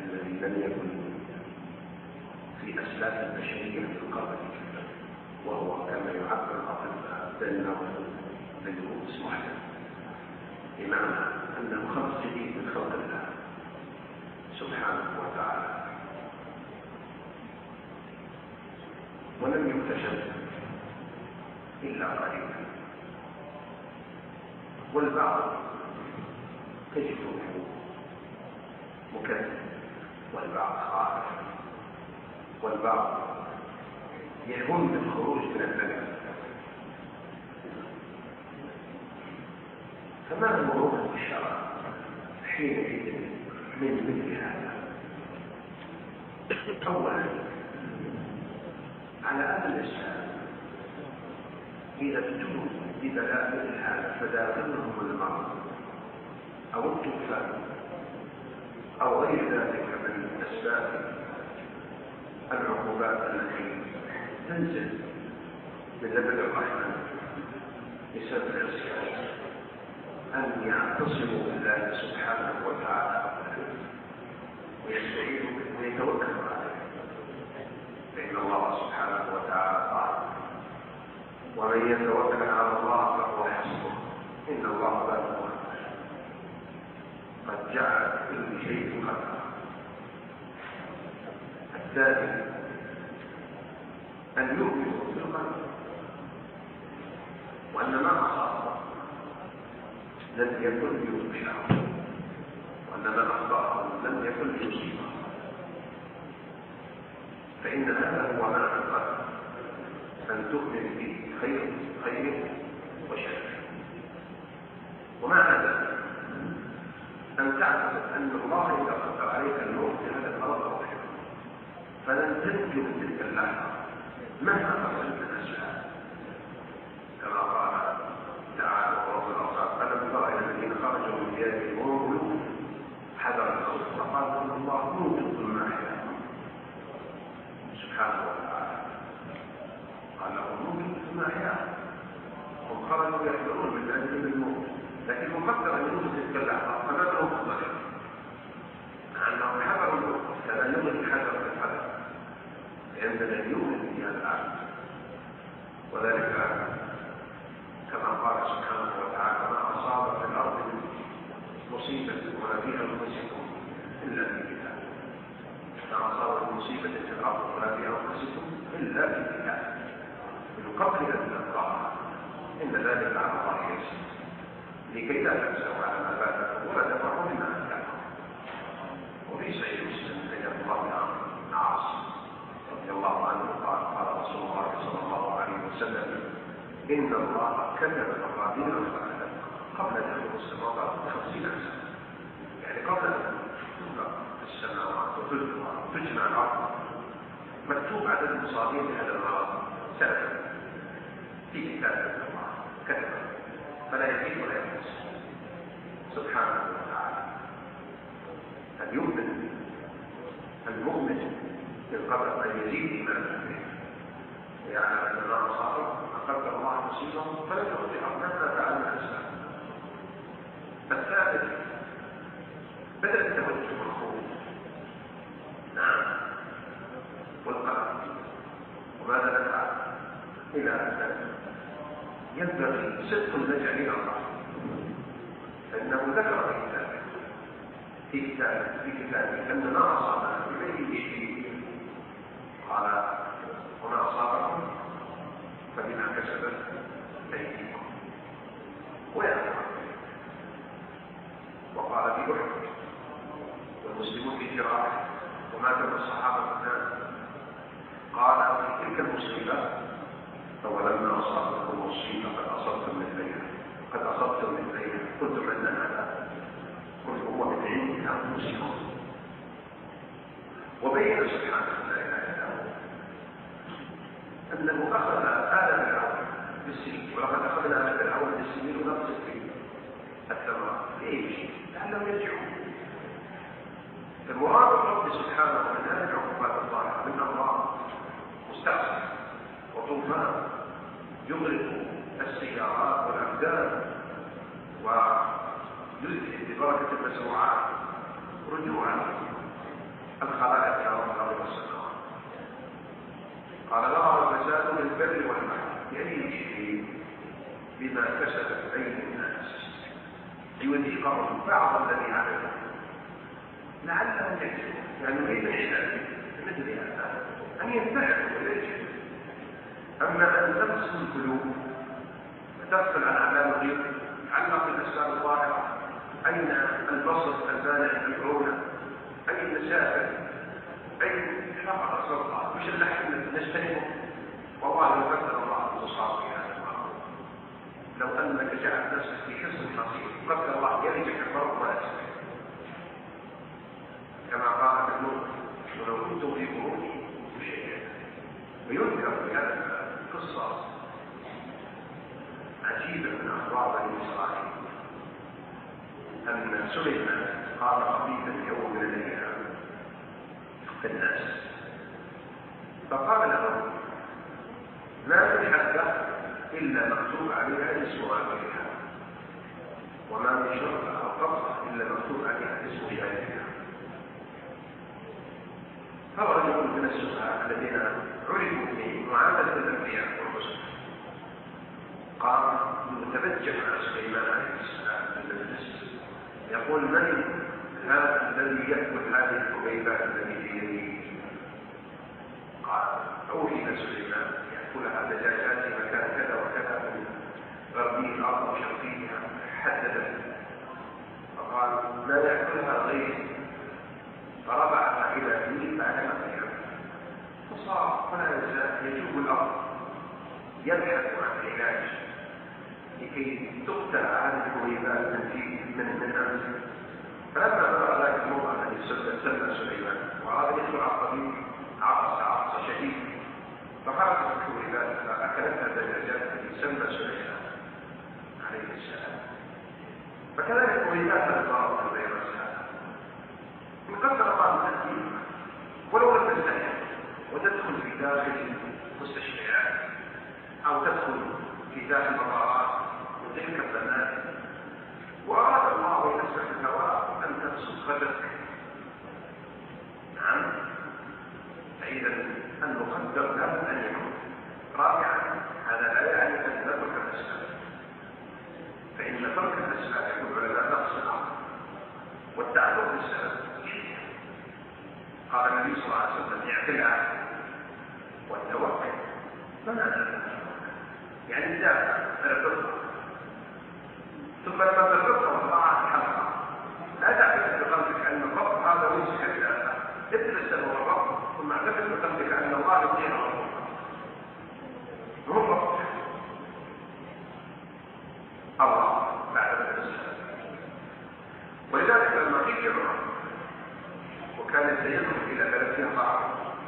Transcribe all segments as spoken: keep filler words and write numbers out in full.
الذي لم يكن في أسلاف البشرية من قبل، وهو كما يعبر الأطباء بالنوم بالنفوس محدث، بمعنى أنه خلق جديد من خلق الله سبحانه وتعالى، ولم يكتشف إلا قليلا. والبعض تجده مكذب، والبعض خائف، والبعض يهم بالخروج من البلد. فما هو موقف الشرع حينئذ من مثل هذا؟ أولا، على أهل الإسلام إذا ابتلوا ببلاء مثل هذا فداخلهم المرض أو الطوفان أو غير ذلك من أسباب العقوبات التي تنزل من لبن الرحمن بسبب العصيان، أن يعتصموا بالله سبحانه وتعالى ويستعينوا به ويتوكلوا عليه، فإن الله سبحانه وتعالى قال: ومن يتوكل على الله فهو حسبه إن الله بالغ أمره قد جعل كل شيء قدرا. الثاني، أن يؤمنوا بالقدر، وأن ما أصاب لم يكن ليخشع، وأن ما أخطأهم لم يكن ليصيبهم، فإن هذا هو معنى القدر، أن تؤمن به خير خير وشر. ومع هذا أن تعتقد أن الله إذا قدر عليك الموت في هذا الأرض وحده فلن تنجو من تلك اللحظة مهما قصدت الأسباب، كما قال تعالى: ورب الأرصاد ألم تر إلى الذين خرجوا من ديارهم وهم ملوك حذر الموت فقال إن الله موت ثم أحياهم سبحانه وتعالى. قال لهم موت ثم أحياهم، هم خرجوا يحذرون من أجل الموت، لكن مقدر أن يوجد تلك اللحظة فما لهم مقدر، مع أنهم حذروا الموت كما يوجد الحذر في الحذر، لأننا يوجد في هذا العالم. وذلك كما قال سبحانه وتعالى: ما أصاب في الأرض من مصيبة ولا في أنفسكم إلا في كتاب. ما أصاب من مصيبة في الأرض ولا في أنفسكم إلا في كتاب من قبل أن نلقاها إن ذلك على الله يسير، لكي لا تنسوا على ما فاتكم ولا تفرحوا بما أتاكم. وفي صحيح مسلم عن عبد الله بن عاص رضي الله عنه قال: قال رسول الله صلى الله عليه وسلم: إن الله كتب مقادير الخلائق قبل دخول السماوات بخمسين سنة، يعني قبل أن تخلق السماوات وتجمع الأرض مكتوب عدد مصادر هذا المرض سنة في كتاب الله كتب، فلا يزيد ولا ينقص سبحانه وتعالى. أن يؤمن المؤمن بالقدر، أن يزيد إيمانه به، ويعلم أن ما أصابه قدر الله مصيبه فلن يخطئه مهما فعل الإنسان. الثالث، بدل التوجه والخوف نعم والقلق. وماذا نفعل؟ إلى أن ينبغي صدق اللجأ إلى الله، فإنه ذكر في كتابه في كتابه في كتابه أن ما أصابنا بغير شيء قال: وما أصابكم فبما كسبت أيديكم ويعلم. وقال في أحد: والمسلمون في جراح ومات من الصحابة الناس. قال في تلك المصيبة: فولما أصابكم مصيبة قد أصبتم مثليها قد أصبتم مثليها قلتم أن هذا قل هو من عند أنفسكم. وبين سبحانه لا إله إلا هو أنه أخذ آل فرعون بالسنين، ولقد أخذنا آل فرعون بالسنين ونقص السنين الثمرات. ليش؟ لأنهم يرجعون. فالمراد الرب سبحانه من هذه العقوبات الظاهرة من أمراض مستعصية وطوفان يغرق السيارات والأبدان ويذهب ببركة المزروعات رجوعا الخلائق يا رب الأرض والسماوات. قال ظهر الفساد بالبر والبحر يعني بما كسبت أيدي الناس ليذيقهم بعض الذي عملوا لعلهم يكسبون. يعني يريد الإنسان مثل هذا أن ينتهكوا ويجب. أما أن تغسل القلوب وتغسل عن أعمال الغيب تعلق بالأسباب الظاهرة، أين البصر المانع العيون، أي المسافر، أي حلقة الصوت، مش اللي احنا نجتنبه. والله لو قدر الله انتصار في هذا الأمر، لو أنك جعلت نفسك في حصن حصين قدر الله يلجك المرض ولا تسمع، كما قال ابن نور ولو كنت في بروج شيئا. ويذكر في هذا القصة عجيبة من أخبار بني إسرائيل أن سليمان قال خطيبا يوم من الأيام في الناس فقال له ما من حبة إلا مكتوب عليها اسم آخرها، وما من شرطة أو قطعة إلا مكتوب عليها اسم شاركها. فرجل من السفهاء الذين عرفوا في معاملة الأنبياء والرسل قام متبجح عن سليمان عليه السلام في المجلس يقول من هذا الذي يأكل هذه الحبيبات التي في يده؟ قال أوحي سليمان يأكلها دجاجات في مكان كذا وكذا من غربي الأرض وشرقيها حددا. فقال لا يأكلها غيري، فرفعها إلى فيه فعلم فيها، فصار ولا يزال يجوب الأرض يبحث عن العلاج لكي تقتل هذه الحبيبات من من أمس. فلما بلغ ذلك الموضع الذي سمى سليمان وأراد يدخل على الطبيب عطس عطس شديد، فخرجت الحبيبات فأكلتها الدجاجات التي سمى سليمان عليه السلام. فكذلك الحبيبات الضارة الفيروس هذا من قدر الله تأتي ولو لم تستحي وتدخل في داخل مستشفيات أو تدخل في داخل مطارات وتلك البنات، وأراد الله يسمح الهواء أن تبسط غدك. نعم، فإذا المقدر له أن يكون. رابعا هذا لا يعني أن نترك الأسباب، فإن ترك الأسباب يقول العلماء نقص العقل والتعلق بالسبب. قال النبي صلى الله عليه وسلم اعتلاء والتوكل فما يعني دافع الرضا، ثم لما ترضى الله حقا لا تعتقد بقلبك ان الرب هذا وجهك لله، ابن السبب الرب ثم اعتقد بقلبك ان الله يطيع الرب هو الله بعد الاسلام. ولذلك لما قيل عمر وكان سيدخل الى ثلاثين طاعه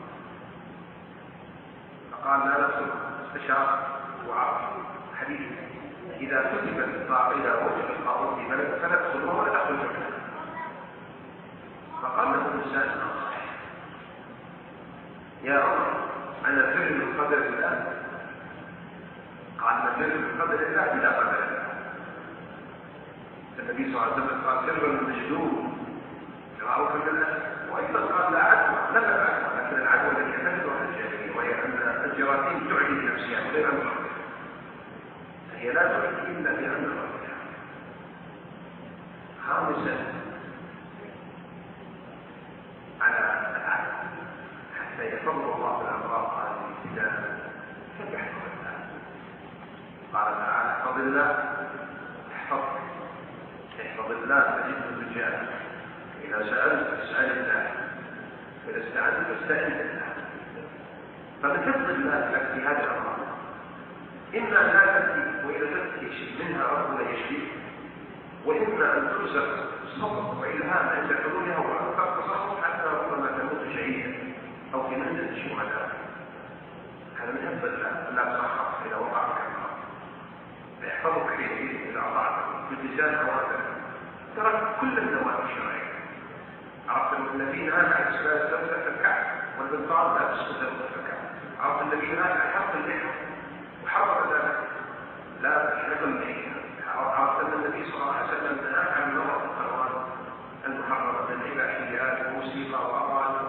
فقال لا نفسه استشار وعرف حديث إذا كتب الطاعة إذا وجد الطاعون في بلد فندخل وهو لا تدخل جملة. فقال له الإنسان صحيح يا عمر أنا فر من قدر الله؟ قال نفر من قدر الله بلا قدر الله. النبي صلى الله عليه وسلم قال فر من مجدود يراؤك من الأسف، وأيضا قال لا عدوى لا عدوى، لكن العدوى التي تحدثها الجاهلية وهي أن الجراثيم تعدي بنفسها وغير أمر هي لا تعدي إلا بأمر ربها. خامسا على العدل حتى يفضل الله بالأمراض هذه الابتداء فليحفظ الله. قال تعالى احفظ الله احفظك، احفظ الله تجده تجاهك، إذا سألت فاسأل الله، وإذا استعنت فاستعن بالله. فبحفظ الله لك في هذه الأمراض إما لا تأتي وإذا تأتي منها ربنا يشفيك، وإما أن ترزق صبر وإلهام عند حلولها وأكثر تصرف حتى ربما تموت شهيدا أو في منزل الشهداء. هذا من حفظ الله أن لا تصحح إذا وقع بك المرض، فيحفظك في يديك إذا أطعتك باللسان أوامرك. ترك كل النواحي الشرعية. عرفت الذين نهاك عن السباس تمسك الكعب والبنطال لا تسكت الكعب. عرفت الذين نهاك عن حرق اللحى وحرق ذلك لا تحرق اللحى. عرفت ان النبي صلى الله عليه وسلم نهاك عن نظر القنوات المحرمه من الاباحيات وموسيقى واغاني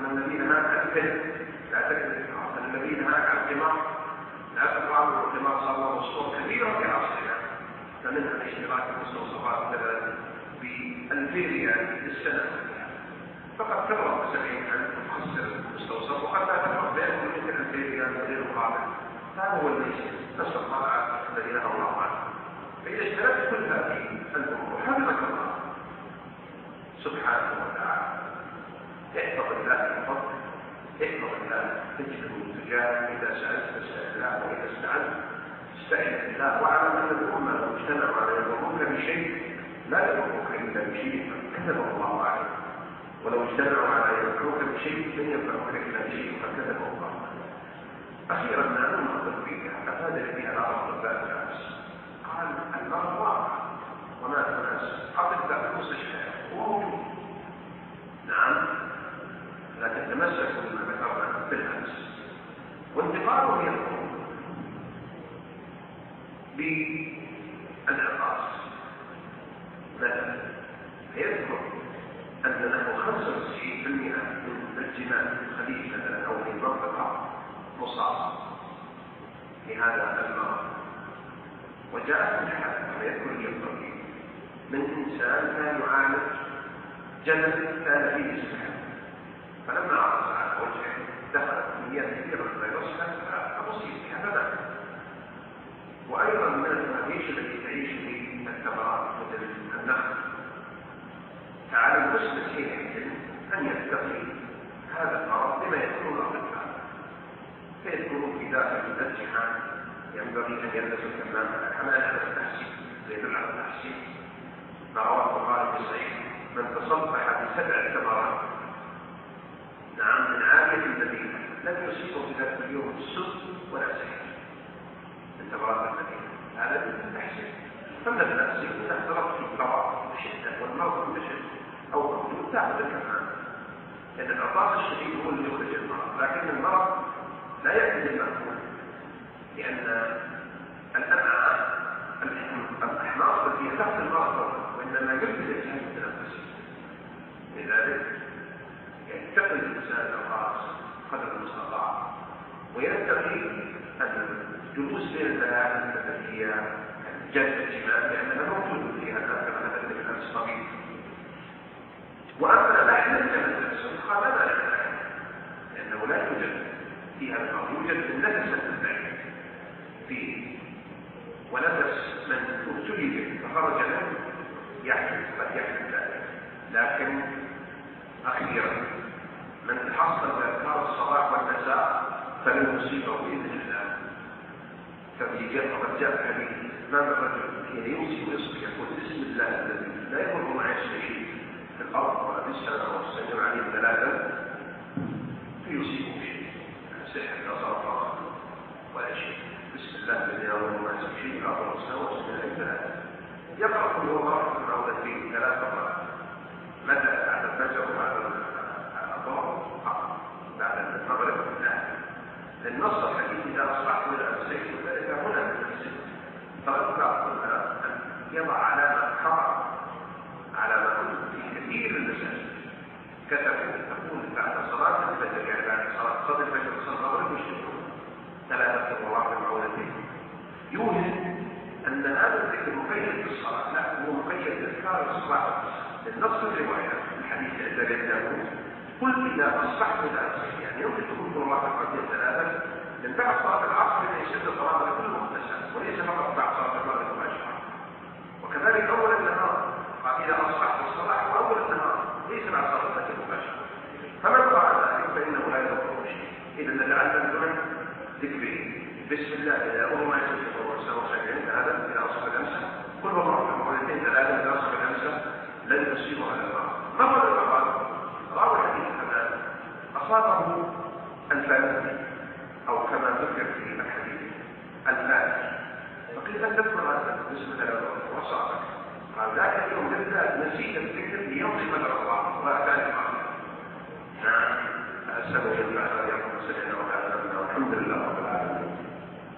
أن النبي نهاك عن الكذب لا تكذب الحرام، أن النبي نهاك عن القمار لا تقرأ، والقمار صار له مصور كبيرة في عصرنا، فمنها الاشتراك بالمستوصفات كذا بألفين ريال في السنة، فقد تمر بسبعين ألف تخسر المستوصف، وقد لا تمر بينهم مثل ألفين ريال غير مقابل. هذا هو الميسر، نسأل الله العافية الذي نهى الله عنه. فإذا اشتركت كل هذه الأمور حفظك الله سبحانه وتعالى. احفظ الله من فضلك، احفظ الله تجده تجاه، إذا سألت فاسأل الله، وإذا استعنت استعن بالله، واعلم أن الأمة لو اجتمعوا على يضروك بشيء لا يضروك إلا بشيء كتبه الله عليك، ولو اجتمعوا على ينفعوك بشيء لن ينفعوك إلا بشيء فكتبه الله عليك. أخيرا معلومة تطبيقها أفاد بها بعض أطباء الناس، قال المرض واقع وما الناس أطباء المستشفيات وموجود، نعم، لكن تمسكوا بما ذكرنا بالأمس، وانتقاله يقوم بالعقاص مثلا، فيذكر أن له خمسة وتسعين بالمئة من الجمال في الخليج مثلا أو في المنطقة مصاب لهذا المرض. وجاءت الحالة ويذكر لي الطبيب من إنسان كان يعالج جلد كان فيه سحر، فلما عرض على وجهه دخلت كميات كثيرة من الفيروس فأصيب بها فمات. وأيضا من المعيش التي تعيش في الثمرات مثل النخل، فعلى المسلم حينئذ أن يتقي هذا المرض بما يكون الأطباء، فيكون في داخل الامتحان ينبغي أن يلبس الكمام على الحمال على التحسين زي على التحسين، ما رواه البخاري في الصحيح من تصبح بسبع ثمرات نعم من عالية المدينة لم يصيبه في ذلك اليوم السد ولا سحر من ثمرات المدينة، هذا من التحسين. فمن التحسين إذا اختلط في القضاء بشدة والمرض بشدة أو موجود تأخذ الكمام، لأن العطاس الشديد هو اللي يخرج المرض، لكن المرض لا يأتي بالمأمول، لأن الأمعاء الأحماص التي تحت المرض وإنما يبدل الجهاز التنفسي، لذلك يتقي الإنسان الخاص قدر المستطاع، ويتقي أن الجلوس بين البلاد التي هي جلد الجمال لأنها موجود فيها كما ذكر الأمس طبيب. وأما لحم الجمل السلخة لا مانع له، لأنه لا يوجد فيها المرض، يوجد من نفس البعيد فيه، ونفس من ابتلي به فخرج منه يحدث قد يحدث ذلك. لكن أخيرا من تحصل بأذكار الصباح والمساء فلن يصيبه بإذن الله. ففي جاء قد جاء حديث ما الرجل حين يمسي ويصبح يقول بسم الله الذي لا يضر مع شيء في الأرض ولا في السماء والسجن عليه ثلاثا فيصيبه شيء سحر لا سرطان ولا شيء، بسم الله الذي لا يضر مع شيء في الأرض والسماء والسجن ثلاثا، يقرأ كل هو مرة المعوذتين ثلاث مرات متى بعد الفجر وبعد الظهر فقط، بعد المغرب لا. النص الحديث إذا أصبحت من أمسيت وذلك هنا من المسجد فأذكر أن يضع علامة خطأ على ما كنت في كثير من المساجد كتبوا تقول بعد صلاة الفجر، يعني بعد صلاة صلاة الفجر وصلاة المغرب يشتغلون ثلاثة مرات المعوذتين، يوهم أن هذا الذكر مقيد بالصلاة، لا هو مقيد بأذكار الصلاة. النص الرواية الحديث الذي يدعوه قل إذا أصبحت الأمسيت، يعني يمكن تكون كل مرة مرتين ثلاثة، لأن بعد صلاة العصر يشد الصلاة لكل مغتسل وليس فقط بعد صلاة المغرب مباشرة. وكذلك أول النهار قال إذا أصبحت الصلاة وأول النهار ليس بعد صلاة الفجر مباشرة. فمن فعل ذلك فإنه لا يضره شيء. إذا نتعلم من ذكره بسم الله إذا أول ما يسجد الرسول وسجد هذا إذا أصبح الأمسة كل مرة مرتين ثلاثة إذا أصبح الأمسة لن يصيبه هذا المرض. نظر المرض راوي حديث كمان أصابه الفاتح أو كما ذكر في الحديث الفاتح، فقيل أن تذكر هذا بسم الله وصابك، قال ذاك اليوم بالذات نسيت الذكر ليوم بدر الله وأتاني الله. نعم أسأل الله أن يكون سمعنا وتعلمنا والحمد لله.